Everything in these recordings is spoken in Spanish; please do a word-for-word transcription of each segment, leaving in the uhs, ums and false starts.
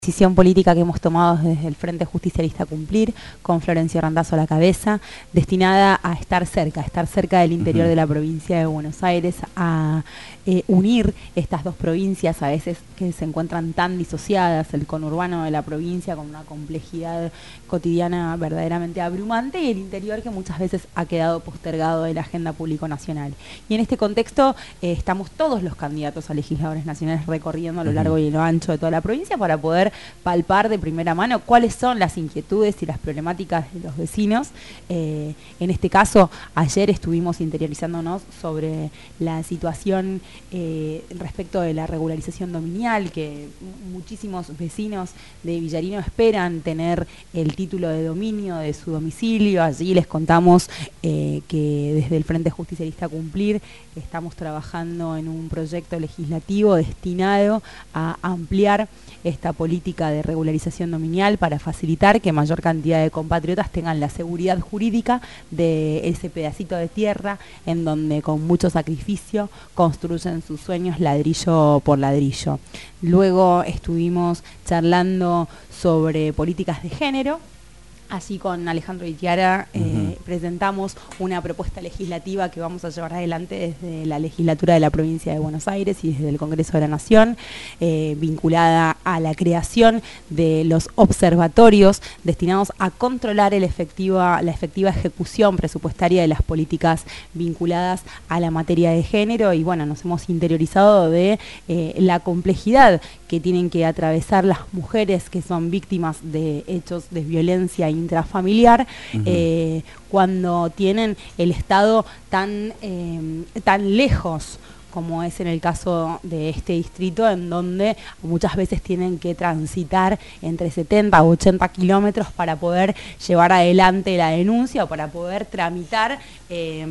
decisión política que hemos tomado desde el Frente Justicialista Cumplir, con Florencio Randazzo a la cabeza, destinada a estar cerca, a estar cerca del interior uh-huh. de la provincia de Buenos Aires, a eh, unir estas dos provincias, a veces que se encuentran tan disociadas, el conurbano de la provincia con una complejidad cotidiana verdaderamente abrumante, y el interior que muchas veces ha quedado postergado de la agenda público-nacional. Y en este contexto eh, estamos todos los candidatos a legisladores nacionales recorriendo a lo largo uh-huh. y lo ancho de toda la provincia para poder palpar de primera mano cuáles son las inquietudes y las problemáticas de los vecinos. Eh, en este caso, ayer estuvimos interiorizándonos sobre la situación eh, respecto de la regularización dominial, que muchísimos vecinos de Villarino esperan tener el título de dominio de su domicilio. Allí les contamos eh, que desde el Frente Justicialista Cumplir estamos trabajando en un proyecto legislativo destinado a ampliar esta política de regularización dominial para facilitar que mayor cantidad de compatriotas tengan la seguridad jurídica de ese pedacito de tierra en donde con mucho sacrificio construyen sus sueños ladrillo por ladrillo. Luego estuvimos charlando sobre políticas de género. Así con Alejandro Itiara eh, uh-huh. presentamos una propuesta legislativa que vamos a llevar adelante desde la legislatura de la provincia de Buenos Aires y desde el Congreso de la Nación, eh, vinculada a la creación de los observatorios destinados a controlar el efectiva, la efectiva ejecución presupuestaria de las políticas vinculadas a la materia de género. Y bueno, nos hemos interiorizado de eh, la complejidad que tienen que atravesar las mujeres que son víctimas de hechos de violencia intrafamiliar, uh-huh. eh, cuando tienen el Estado tan, eh, tan lejos, como es en el caso de este distrito, en donde muchas veces tienen que transitar entre setenta u ochenta kilómetros para poder llevar adelante la denuncia o para poder tramitar eh,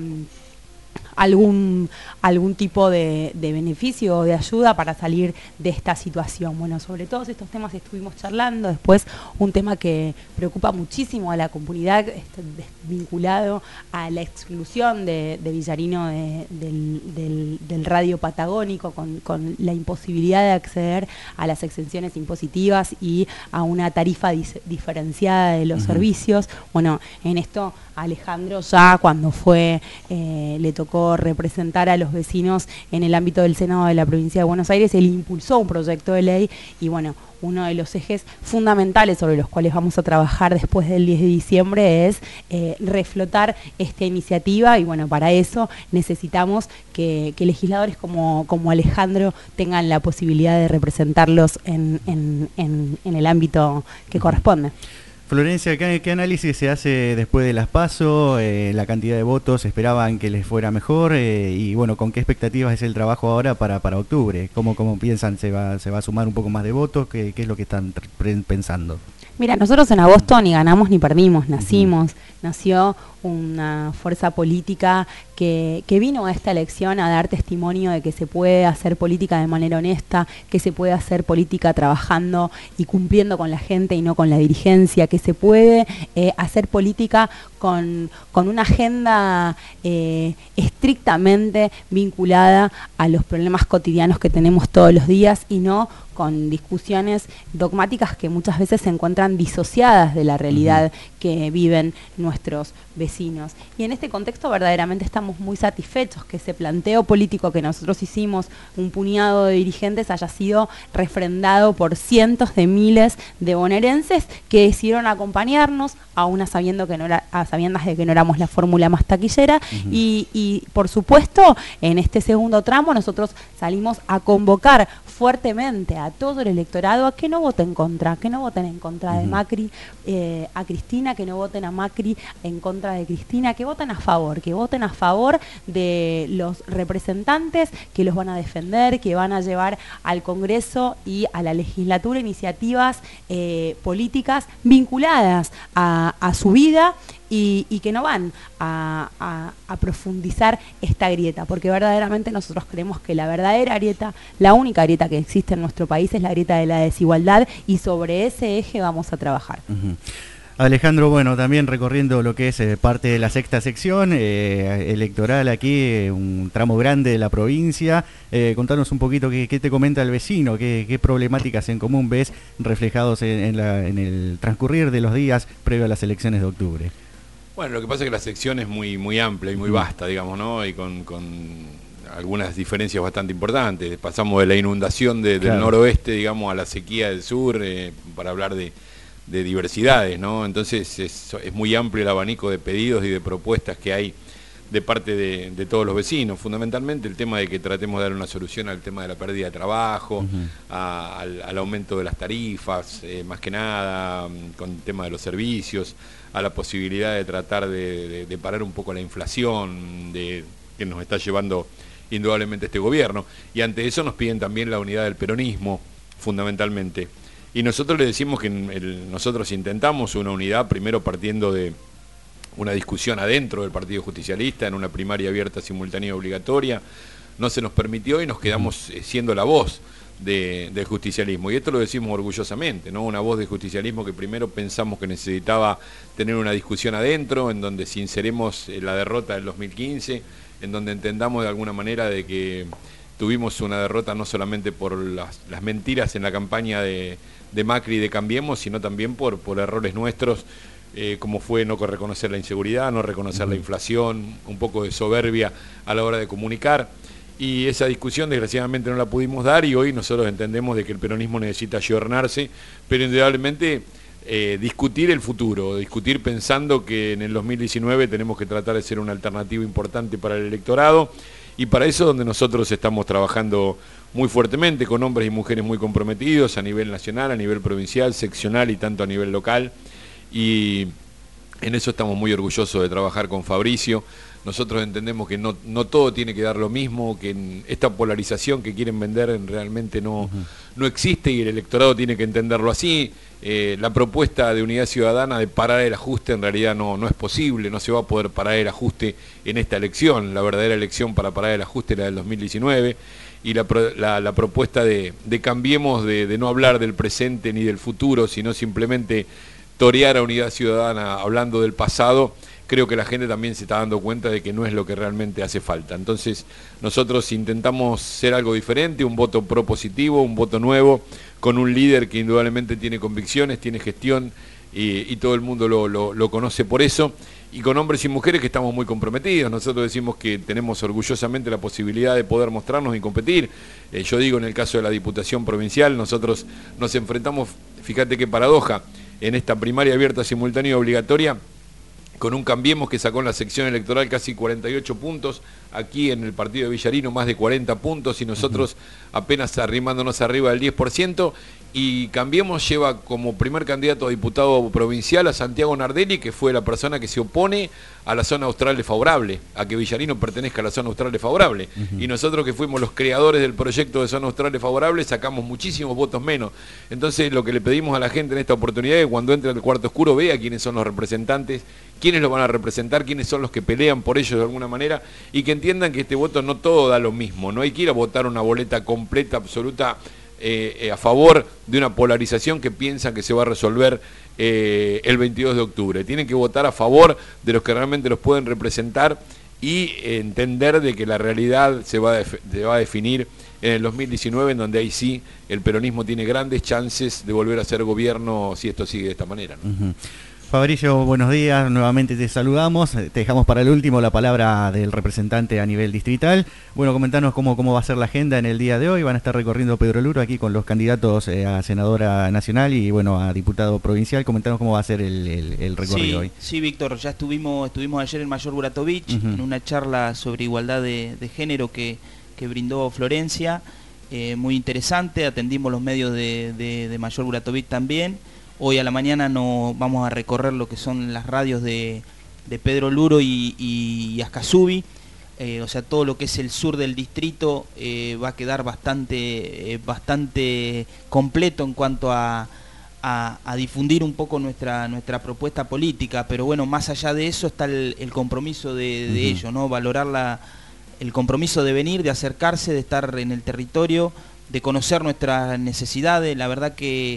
algún, algún tipo de, de beneficio o de ayuda para salir de esta situación. Bueno, sobre todos estos temas estuvimos charlando. Después, un tema que preocupa muchísimo a la comunidad, este, vinculado a la exclusión de, de Villarino de, del, del, del radio patagónico, con, con la imposibilidad de acceder a las exenciones impositivas y a una tarifa dis, diferenciada de los uh-huh. servicios. Bueno, en esto Alejandro ya cuando fue, eh, le tocó representar a los vecinos en el ámbito del Senado de la provincia de Buenos Aires, él impulsó un proyecto de ley y bueno, uno de los ejes fundamentales sobre los cuales vamos a trabajar después del diez de diciembre es eh, reflotar esta iniciativa y bueno, para eso necesitamos que, que legisladores como, como Alejandro tengan la posibilidad de representarlos en, en, en, en el ámbito que corresponde. Florencia, ¿qué, qué análisis se hace después de las PASO? Eh, la cantidad de votos, ¿esperaban que les fuera mejor? Eh, y bueno, ¿con qué expectativas es el trabajo ahora para, para octubre? ¿Cómo, cómo piensan? ¿Se va, se va a sumar un poco más de votos? ¿Qué, qué es lo que están pensando? Mira, nosotros en agosto ni ganamos ni perdimos, nacimos, uh-huh. nació una fuerza política que, que vino a esta elección a dar testimonio de que se puede hacer política de manera honesta, que se puede hacer política trabajando y cumpliendo con la gente y no con la dirigencia, que se puede eh, hacer política con, con una agenda eh, estrictamente vinculada a los problemas cotidianos que tenemos todos los días y no con discusiones dogmáticas que muchas veces se encuentran disociadas de la realidad uh-huh. que viven nuestros vecinos. Y en este contexto verdaderamente estamos muy satisfechos que ese planteo político que nosotros hicimos, un puñado de dirigentes, haya sido refrendado por cientos de miles de bonaerenses que decidieron acompañarnos, aún a, sabiendo que no era, a sabiendas de que no éramos la fórmula más taquillera. Uh-huh. y, y por supuesto, en este segundo tramo nosotros salimos a convocar fuertemente a todo el electorado a que no voten en contra, que no voten en contra uh-huh. de Macri, eh, a Cristina, que no voten a Macri en contra de Cristina, que voten a favor, que voten a favor de los representantes que los van a defender, que van a llevar al Congreso y a la legislatura iniciativas eh, políticas vinculadas a, a su vida y, y que no van a, a, a profundizar esta grieta, porque verdaderamente nosotros creemos que la verdadera grieta, la única grieta que existe en nuestro país es la grieta de la desigualdad y sobre ese eje vamos a trabajar. Uh-huh. Alejandro, bueno, también recorriendo lo que es eh, parte de la sexta sección eh, electoral aquí, eh, un tramo grande de la provincia. Eh, contanos un poquito qué, qué te comenta el vecino, qué, qué problemáticas en común ves reflejados en, en, la, en el transcurrir de los días previo a las elecciones de octubre. Bueno, lo que pasa es que la sección es muy, muy amplia y muy vasta, digamos, ¿no? Y con, con algunas diferencias bastante importantes. Pasamos de la inundación de, del claro. noroeste, digamos, a la sequía del sur, eh, para hablar de... de diversidades, ¿no? Entonces es, es muy amplio el abanico de pedidos y de propuestas que hay de parte de, de todos los vecinos. Fundamentalmente el tema de que tratemos de dar una solución al tema de la pérdida de trabajo, uh-huh. a, al, al aumento de las tarifas, eh, más que nada, con el tema de los servicios, a la posibilidad de tratar de, de, de parar un poco la inflación de, que nos está llevando indudablemente este gobierno. Y ante eso nos piden también la unidad del peronismo, fundamentalmente. Y nosotros le decimos que el, nosotros intentamos una unidad, primero partiendo de una discusión adentro del Partido Justicialista, en una primaria abierta, simultánea y obligatoria. No se nos permitió y nos quedamos siendo la voz de, del justicialismo. Y esto lo decimos orgullosamente, ¿no? Una voz de justicialismo que primero pensamos que necesitaba tener una discusión adentro, en donde sinceremos la derrota del dos mil quince, en donde entendamos de alguna manera de que tuvimos una derrota no solamente por las, las mentiras en la campaña de, de Macri y de Cambiemos, sino también por, por errores nuestros, eh, como fue no reconocer la inseguridad, no reconocer uh-huh. la inflación, un poco de soberbia a la hora de comunicar. Y esa discusión desgraciadamente no la pudimos dar y hoy nosotros entendemos de que el peronismo necesita ayornarse, pero indudablemente eh, discutir el futuro, discutir pensando que en el dos mil diecinueve tenemos que tratar de ser una alternativa importante para el electorado. Y para eso donde nosotros estamos trabajando muy fuertemente, con hombres y mujeres muy comprometidos a nivel nacional, a nivel provincial, seccional y tanto a nivel local. Y en eso estamos muy orgullosos de trabajar con Fabricio. Nosotros entendemos que no, no todo tiene que dar lo mismo, que en esta polarización que quieren vender realmente no, uh-huh. no existe y el electorado tiene que entenderlo así. Eh, la propuesta de Unidad Ciudadana de parar el ajuste en realidad no, no es posible, no se va a poder parar el ajuste en esta elección. La verdadera elección para parar el ajuste es la del dos mil diecinueve y la, la, la propuesta de, de Cambiemos de, de no hablar del presente ni del futuro, sino simplemente torear a Unidad Ciudadana hablando del pasado. Creo que la gente también se está dando cuenta de que no es lo que realmente hace falta. Entonces nosotros intentamos ser algo diferente, un voto propositivo, un voto nuevo, con un líder que indudablemente tiene convicciones, tiene gestión y, y todo el mundo lo, lo, lo conoce por eso, y con hombres y mujeres que estamos muy comprometidos. Nosotros decimos que tenemos orgullosamente la posibilidad de poder mostrarnos y competir. Eh, yo digo, en el caso de la Diputación Provincial, nosotros nos enfrentamos, fíjate qué paradoja, en esta primaria abierta, simultánea y obligatoria, con un Cambiemos que sacó en la sección electoral casi cuarenta y ocho puntos, aquí en el partido de Villarino más de cuarenta puntos y nosotros apenas arrimándonos arriba del diez por ciento, y Cambiemos lleva como primer candidato a diputado provincial a Santiago Nardelli, que fue la persona que se opone a la zona austral desfavorable, a que Villarino pertenezca a la zona austral desfavorable. Uh-huh. Y nosotros, que fuimos los creadores del proyecto de zona austral desfavorable, sacamos muchísimos votos menos. Entonces lo que le pedimos a la gente en esta oportunidad es que cuando entre al cuarto oscuro vea quiénes son los representantes, quiénes lo van a representar, quiénes son los que pelean por ellos de alguna manera, y que entiendan que este voto no todo da lo mismo, no hay que ir a votar una boleta completa, absoluta, eh, eh, a favor de una polarización que piensan que se va a resolver eh, el veintidós de octubre. Tienen que votar a favor de los que realmente los pueden representar y eh, entender de que la realidad se va, a se va a definir en el dos mil diecinueve, en donde ahí sí el peronismo tiene grandes chances de volver a ser gobierno si esto sigue de esta manera, ¿no? Uh-huh. Fabricio, buenos días, nuevamente te saludamos, te dejamos para el último la palabra del representante a nivel distrital. Bueno, comentanos cómo, cómo va a ser la agenda en el día de hoy. Van a estar recorriendo Pedro Luro aquí con los candidatos eh, a senadora nacional y bueno, a diputado provincial. Comentanos cómo va a ser el, el, el recorrido sí, hoy. Sí, Víctor, ya estuvimos estuvimos ayer en Mayor Buratovich, uh-huh. en una charla sobre igualdad de, de género que, que brindó Florencia, eh, muy interesante, atendimos los medios de, de, de Mayor Buratovich también. Hoy a la mañana nos vamos a recorrer lo que son las radios de, de Pedro Luro y, y Ascasubi, eh, o sea, todo lo que es el sur del distrito eh, va a quedar bastante, eh, bastante completo en cuanto a, a, a difundir un poco nuestra, nuestra propuesta política, pero bueno, más allá de eso está el, el compromiso de, de uh-huh. ello, ¿no? Valorar la, el compromiso de venir, de acercarse, de estar en el territorio, de conocer nuestras necesidades. La verdad que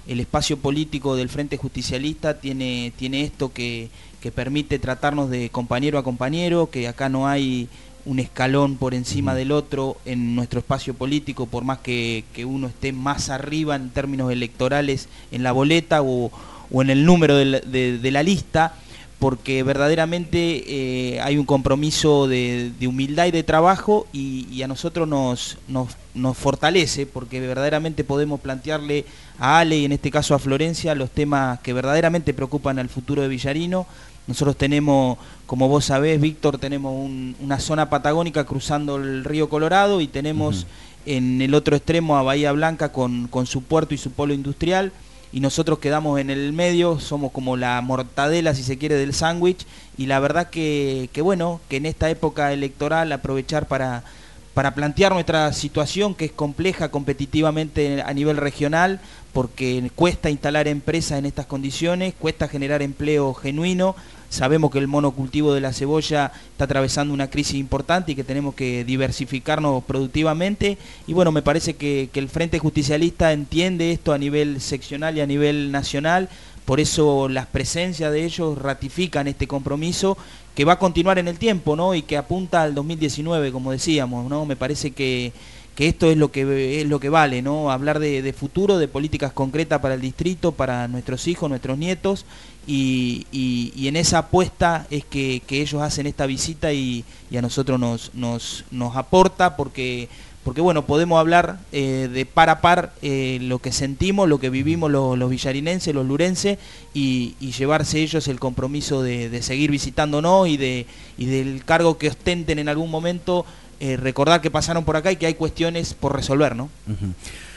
el espacio político del Frente Justicialista tiene, tiene esto que, que permite tratarnos de compañero a compañero, que acá no hay un escalón por encima del otro en nuestro espacio político, por más que, que uno esté más arriba en términos electorales en la boleta o, o en el número de la, de, de la lista, porque verdaderamente eh, hay un compromiso de, de humildad y de trabajo, y, y a nosotros nos, nos, nos fortalece, porque verdaderamente podemos plantearle a Ale y en este caso a Florencia los temas que verdaderamente preocupan al futuro de Villarino. Nosotros tenemos, como vos sabés, Víctor, tenemos un, una zona patagónica cruzando el río Colorado, y tenemos uh-huh. en el otro extremo a Bahía Blanca con, con su puerto y su polo industrial, y nosotros quedamos en el medio, somos como la mortadela, si se quiere, del sándwich, y la verdad que, que bueno, que en esta época electoral aprovechar para, para plantear nuestra situación, que es compleja competitivamente a nivel regional, porque cuesta instalar empresas en estas condiciones, cuesta generar empleo genuino. Sabemos que el monocultivo de la cebolla está atravesando una crisis importante y que tenemos que diversificarnos productivamente. Y bueno, me parece que, que el Frente Justicialista entiende esto a nivel seccional y a nivel nacional. Por eso las presencias de ellos ratifican este compromiso que va a continuar en el tiempo, ¿no? Y que apunta al dos mil diecinueve, como decíamos, ¿no? Me parece que, que esto es lo que es lo que vale, ¿no? Hablar de, de futuro, de políticas concretas para el distrito, para nuestros hijos, nuestros nietos. Y, y, y en esa apuesta es que, que ellos hacen esta visita, y, y a nosotros nos, nos, nos aporta, porque, porque bueno, podemos hablar eh, de par a par eh, lo que sentimos, lo que vivimos los, los villarinenses, los lurenses, y, y llevarse ellos el compromiso de, de seguir visitándonos, y, de, y del cargo que ostenten en algún momento, eh, recordar que pasaron por acá y que hay cuestiones por resolver, ¿no? Uh-huh.